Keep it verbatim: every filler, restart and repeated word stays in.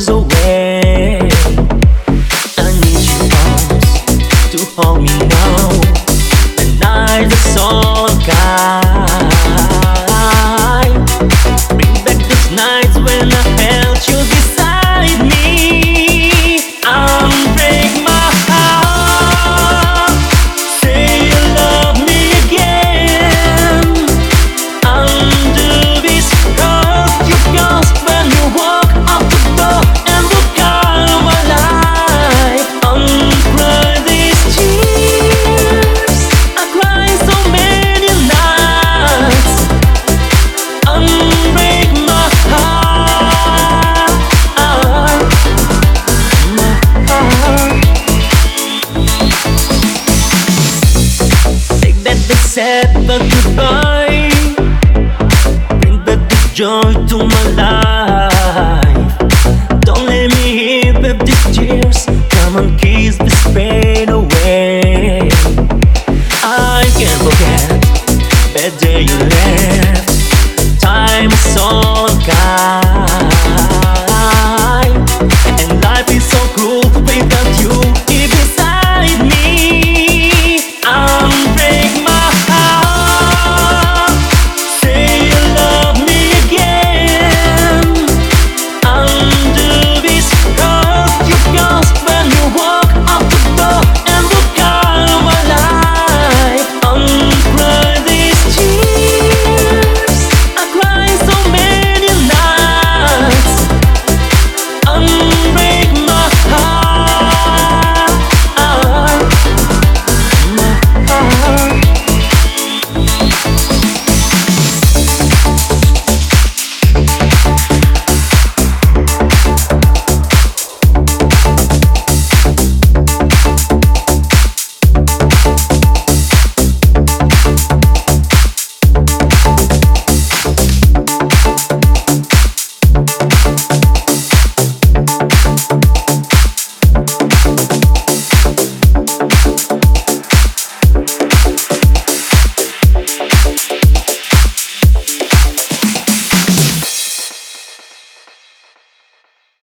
years away. I need your arms to hold me now. The night is all kind. Bring back those nights when I held you beside me. Unbreak my heart. Say you love me again. Undo this hurt you caused when you walk out the door and walk out of my life. Uncry these tears I cried so many nights. Unbreak my heart, my heart. Take that they said but goodbye. Bring back the joy